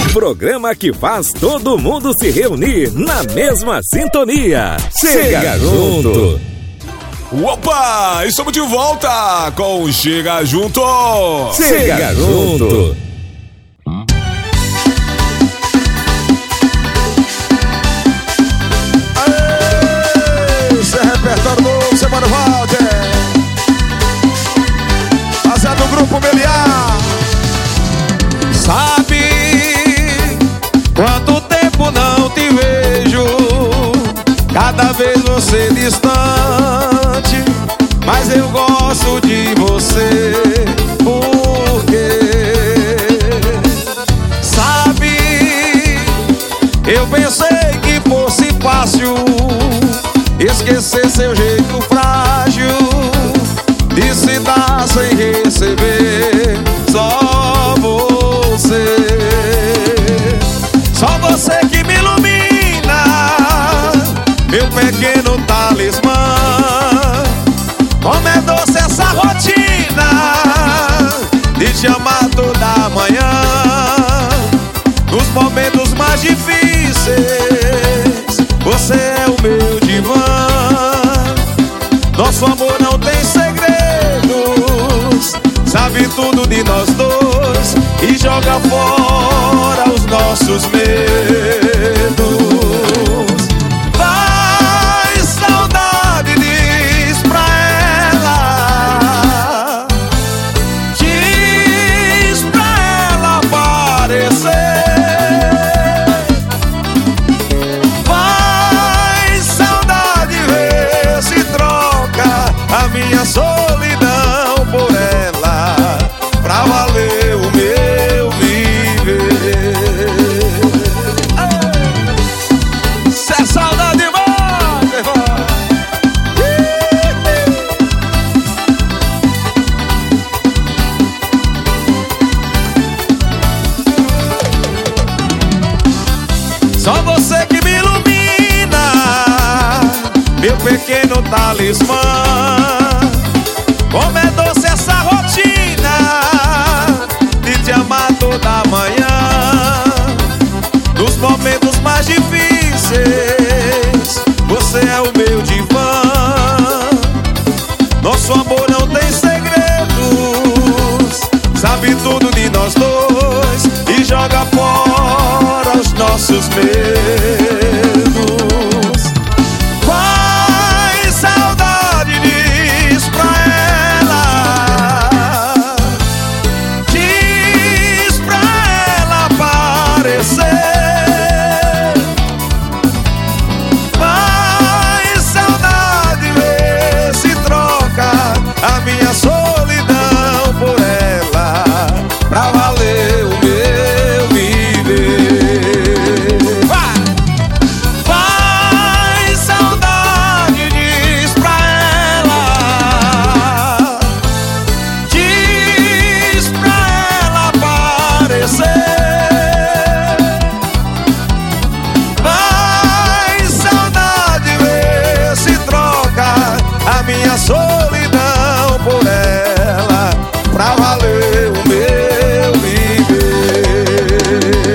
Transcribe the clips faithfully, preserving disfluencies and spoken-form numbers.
programa que faz todo mundo se reunir na mesma sintonia. Chega Junto! Opa! Estamos de volta com o Chega Junto! Chega Junto! Aê, esse é repertório novo, Semana Walter. Fazendo o grupo Meliá. Sabe quanto tempo não te vejo, cada vez você distante, mas eu gosto de você. Porque sabe, eu pensei que fosse fácil esquecer seu jeito frágil de se dar sem receber. Só você, só você que me ilumina, meu pequeno talismã. Como é doce essa rotina de te amar toda manhã, nos momentos mais difíceis. Você é o meu divã. Nosso amor não tem segredos, sabe tudo de nós dois e joga fora os nossos medos. Vai, saudade, diz pra ela, diz pra ela aparecer. Vai, saudade, vê se troca a minha solidão por ela, pra valer o meu viver. Se é saudade, vai, só você que me ilumina, meu pequeno talismã. Como é doce essa rotina de te amar toda manhã, nos momentos mais difíceis. Você é o meu divã. Nosso amor não tem segredos, sabe tudo de nós dois e joga fora os nossos medos. Vai, saudade, diz pra ela, diz pra ela aparecer. Vai, saudade, vê se troca a minha solidão por ela, pra valer o meu viver. Vai, vai, saudade, diz pra ela, diz pra ela aparecer. Vai, saudade, vê se troca a minha solidão por ela, pra valer o meu viver.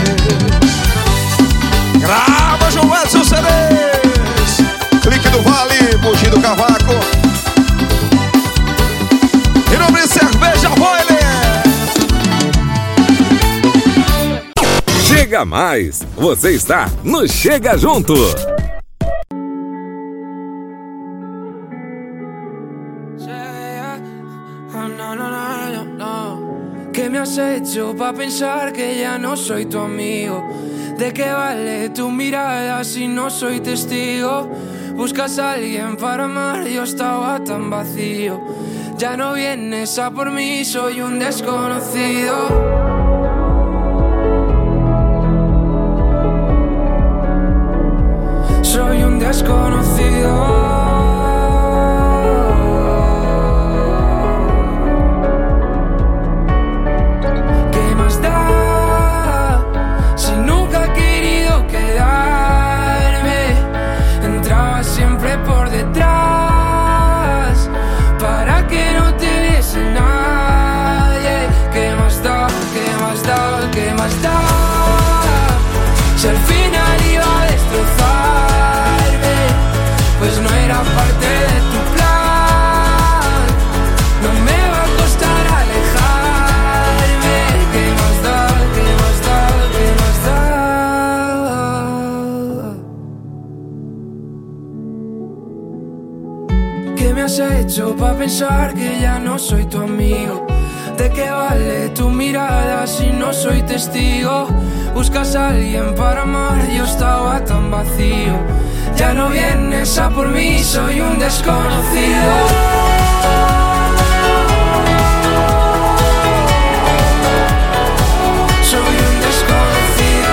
Grava, João Edson C Ds, Clique do Vale, Bugi do Cavaco e nome Cerveja Boiler. Chega mais! Você está no Chega Junto! ¿Qué me has hecho pa' pensar que ya no soy tu amigo? ¿De qué vale tu mirada si no soy testigo? Buscas a alguien para amar, yo estaba tan vacío. Ya no vienes a por mí, soy un desconocido. Soy un desconocido. ¿Qué más da si nunca he querido quedarme? Entraba siempre por detrás para que no te viese nadie. ¿Qué más da? ¿Qué más da? ¿Qué más da? Si al final iba a destrozarme, pues no era parte de tu plan. No me va a costar alejarme. ¿Qué más da? ¿Qué más da? ¿Qué más da? ¿Qué me has hecho pa' pensar que ya no soy tu amigo? ¿De qué vale tu mirada si no soy testigo? Buscas a alguien para amar, yo estaba tan vacío. Ya no vienes a por mí, soy un desconocido. Soy un desconocido.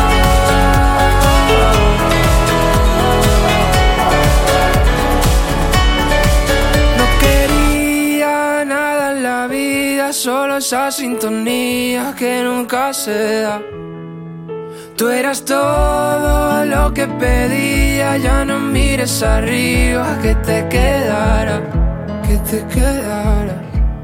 No quería nada en la vida, solo esa sintonía que nunca se da. Tú eras todo lo que pedía, ya no mires arriba, que te quedara, que te quedara.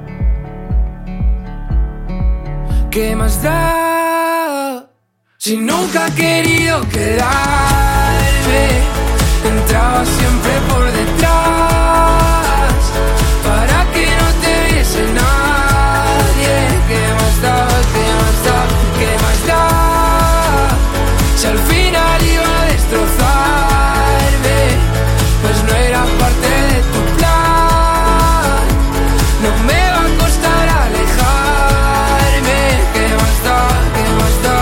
¿Qué más da? Si nunca he querido quedarme, entraba siempre por detrás, para que no te viese nadie. ¿Qué más da? ¿Qué más da? ¿Qué más da? Si al final iba a destrozarme, pues no era parte de tu plan. No me va a costar alejarme. ¿Qué más da? ¿Qué más da?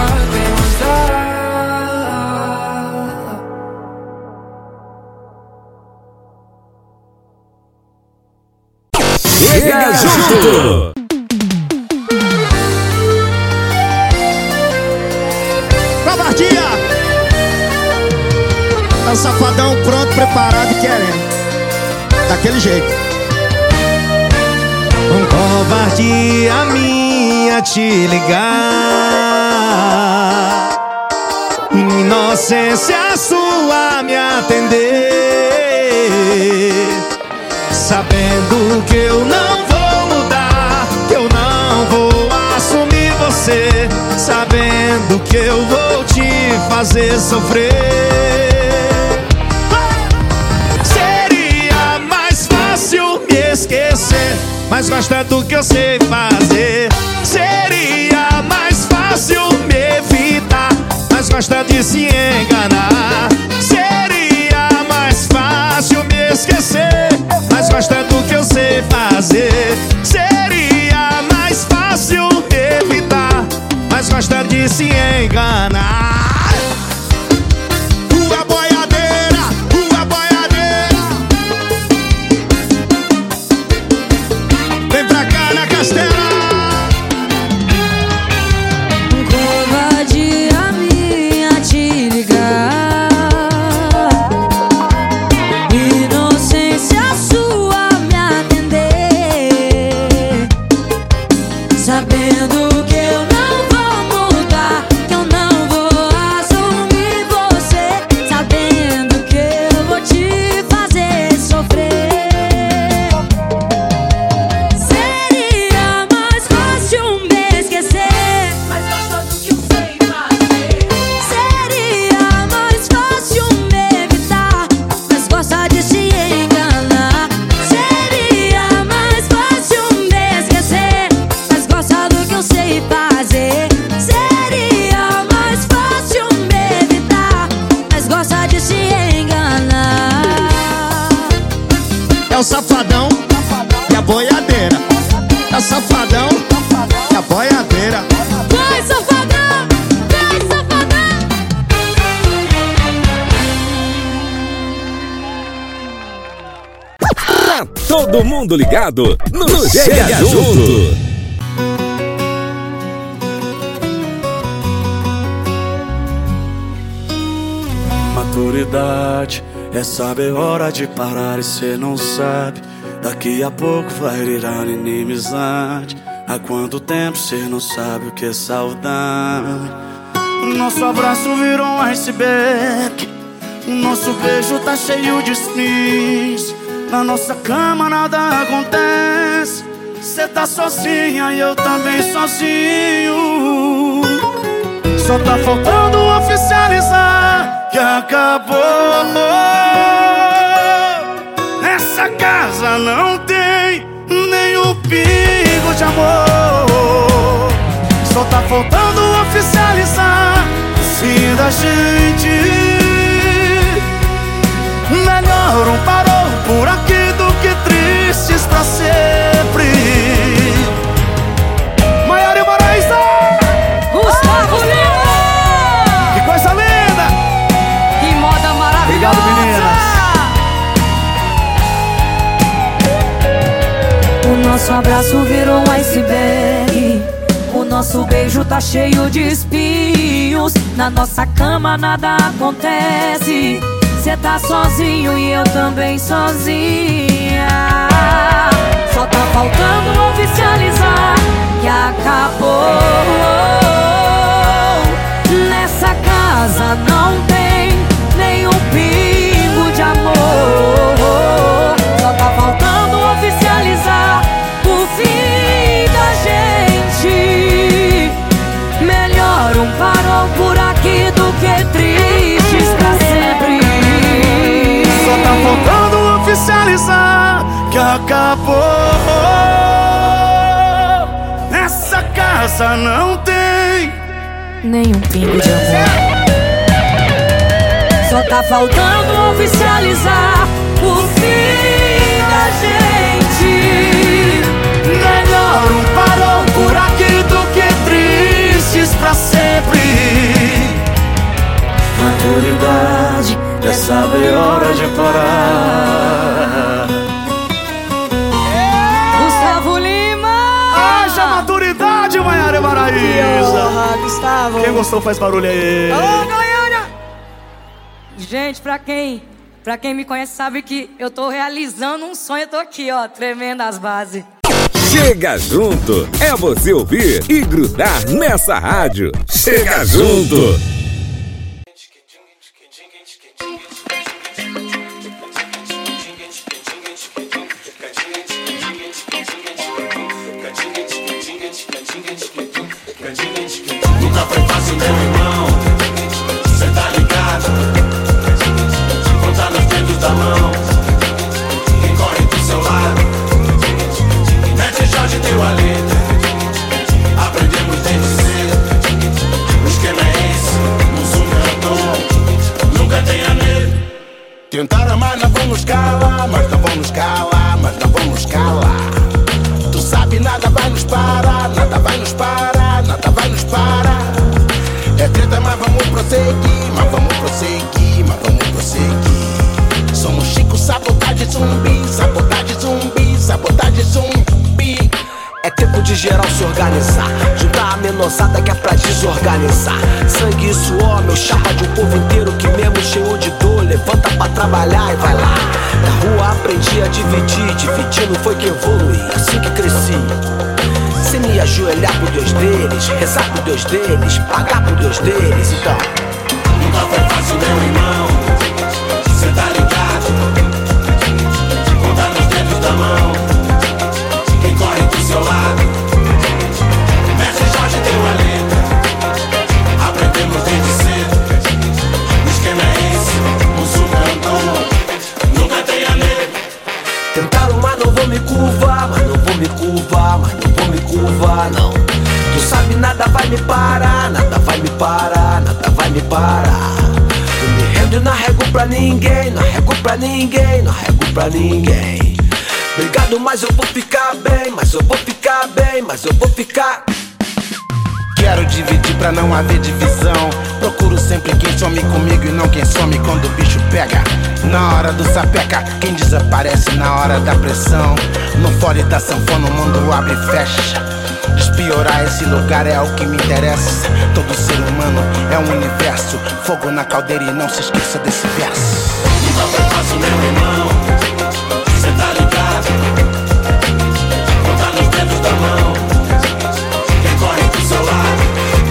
¿Qué más da? Chega junto! Covardia! É o safadão pronto, preparado e querendo. Daquele jeito. Com covardia minha te ligar, inocência sua me atender, sabendo que eu não vou mudar, que eu não vou assumir você, sabendo que eu vou te fazer sofrer. Seria mais fácil me esquecer, mas gosta do que eu sei fazer. Seria mais fácil me evitar, mas gosta de se enganar. Seria mais fácil me esquecer, mas gosta do que eu sei fazer. Seria mais fácil me evitar, mas gosta de se enganar. Rua boiadeira, rua boiadeira, vem pra cá na Castela. Covardia minha te ligar, inocência sua me atender, sabendo que eu não vou mudar, que eu não vou assumir você, sabendo que eu vou te fazer sofrer. Seria mais fácil me esquecer, mas gosta do que eu sei fazer. Seria mais fácil me evitar, mas gosta de se enganar. Seria mais fácil me esquecer, mas gosta do que eu sei fazer. Seria mais fácil me evitar, mas gosta de se enganar. É o safadão e a boiadeira. É o safadão e a boiadeira. Vai, safadão! Vai, safadão! Tá todo mundo ligado no, no Chega, Chega Junto. Maturidade é saber hora de parar e cê não sabe. Daqui a pouco vai virar inimizade. Há quanto tempo cê não sabe o que é saudade? Nosso abraço virou um iceberg, nosso beijo tá cheio de sneeze. Na nossa cama nada acontece. Cê tá sozinha e eu também sozinho. Só tá faltando uma oficializar que acabou. Nessa casa não tem nenhum pingo de amor. Só tá faltando oficializar o fim da gente. Melhor um parou por aqui do que tristes pra sempre. Maiara Ibarraíza, Gustavo Lima! que coisa linda! Que moda maravilhosa! Obrigado, meninas. O nosso abraço virou um iceberg. O nosso beijo tá cheio de espinhos. Na nossa cama nada acontece. Cê tá sozinho e eu também sozinha. Só tá faltando oficializar que acabou. Nessa casa não tem nenhum pingo de amor. Só tá faltando oficializar o fim da gente. Melhor um parou por aqui do que tristes pra sempre. Só tá faltando oficializar que acabou. Nessa casa não tem nenhum pingo de amor. Só tá faltando oficializar o fim da gente. melhor um parou por aqui do que tristes pra sempre. Maturidade, quer saber hora de parar. Gustavo Lima! Haja maturidade, Maiara Ibarraíza. Porra, Gustavo! Quem gostou faz barulho aí. Ô, Goiânia! Gente, pra quem, pra quem me conhece sabe que eu tô realizando um sonho. Eu tô aqui, ó, tremendo as bases. Chega junto, é você ouvir e grudar nessa rádio. Chega junto. Nunca foi fácil, meu irmão, cê tá ligado? Contar nos dedos da mão quem corre do seu lado. Mestre Jorge deu a letra, aprendemos desde cedo. O esquema é esse, no zoom cantor, nunca tenha medo. Tentaram, mas não vamos calar, mas não vamos calar, mas não vamos calar. Tu sabe, nada vai nos parar, nada vai nos parar, nada vai nos parar. É treta, mas vamos prosseguir, mas vamos prosseguir, mas vamos prosseguir. Somos Chico, sabotagem zumbi, sabotagem zumbi, sabotagem zumbi. É tempo de geral se organizar, juntar a menosada que é pra desorganizar. Sangue e suor, meu chapa de um povo inteiro que mesmo cheio de dor levanta pra trabalhar e vai lá. Na rua aprendi a dividir, dividindo foi que evolui, assim que cresci. Se me ajoelhar pro Deus deles, rezar pro Deus deles, pagar pro Deus deles, então. Nunca foi fácil, meu irmão, cê tá ligado? Contar nos dedos da mão quem corre do seu lado. Mestre Jorge deu a letra, aprendemos desde cedo. O esquema é esse, o sul cantou, nunca tenha medo. Tentaram, mas não vou me curvar, mas não vou me curvar, mas não vou me curvar, não. Tu sabe, nada vai me parar, nada vai me parar, nada vai me parar. Eu me rendo e não arrego pra ninguém, não arrego pra ninguém, não arrego pra ninguém. Obrigado, mas eu vou ficar bem, mas eu vou ficar bem, mas eu vou ficar. Quero dividir pra não haver divisão. Procuro sempre quem some comigo e não quem some quando o bicho pega. Na hora do sapeca, quem desaparece na hora da pressão. No fole da sanfona o mundo abre e fecha. Despiorar esse lugar é o que me interessa. Todo ser humano é um universo. Fogo na caldeira e não se esqueça desse verso. Nunca foi fácil, meu irmão, cê tá ligado? Contar nos dedos da mão quem corre do seu lado.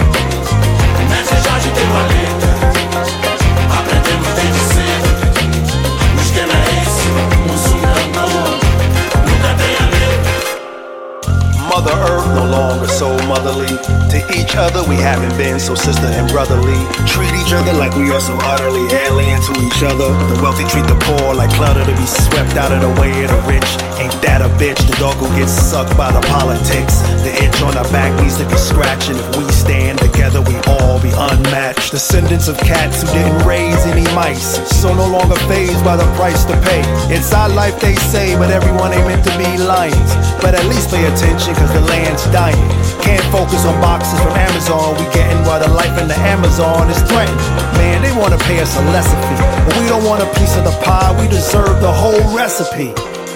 Mestre Jorge deu a letra, aprendemos desde cedo. O esquema é esse, um zoom cantor, nunca tenha medo. Mother Earth no longer so motherly. To each other we haven't been so sister and brotherly. Treat each other like we are so utterly alien to each other. The wealthy treat the poor like clutter to be swept out of the way of the rich. Ain't that a bitch? The dog who gets sucked by the politics. The itch on our back needs to be scratched, and if we stand together, we all be unmatched. Descendants of cats who didn't raise any mice, so no longer fazed by the price to pay. It's our life, they say, but everyone ain't meant to be lions. But at least pay attention, cause the land's dying. Can't focus on boxes from Amazon. We getting while the life in the Amazon is threatened. Man, they wanna pay us a lesser fee, but we don't want a piece of the pie. We deserve the whole recipe.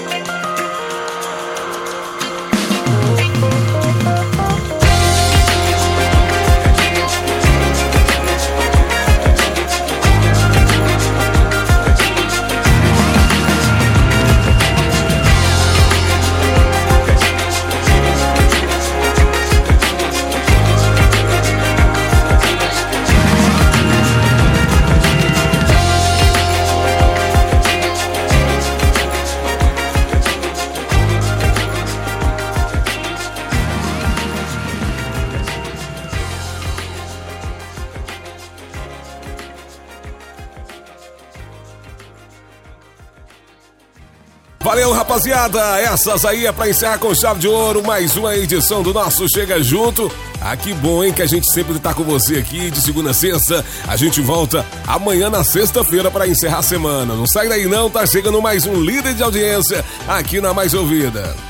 Valeu, rapaziada, essas aí é pra encerrar com chave de ouro mais uma edição do nosso Chega Junto. Ah, que bom, hein, que a gente sempre tá com você aqui de segunda a sexta. A gente volta amanhã na sexta-feira pra encerrar a semana. Não sai daí não, tá chegando mais um líder de audiência aqui na Mais Ouvida.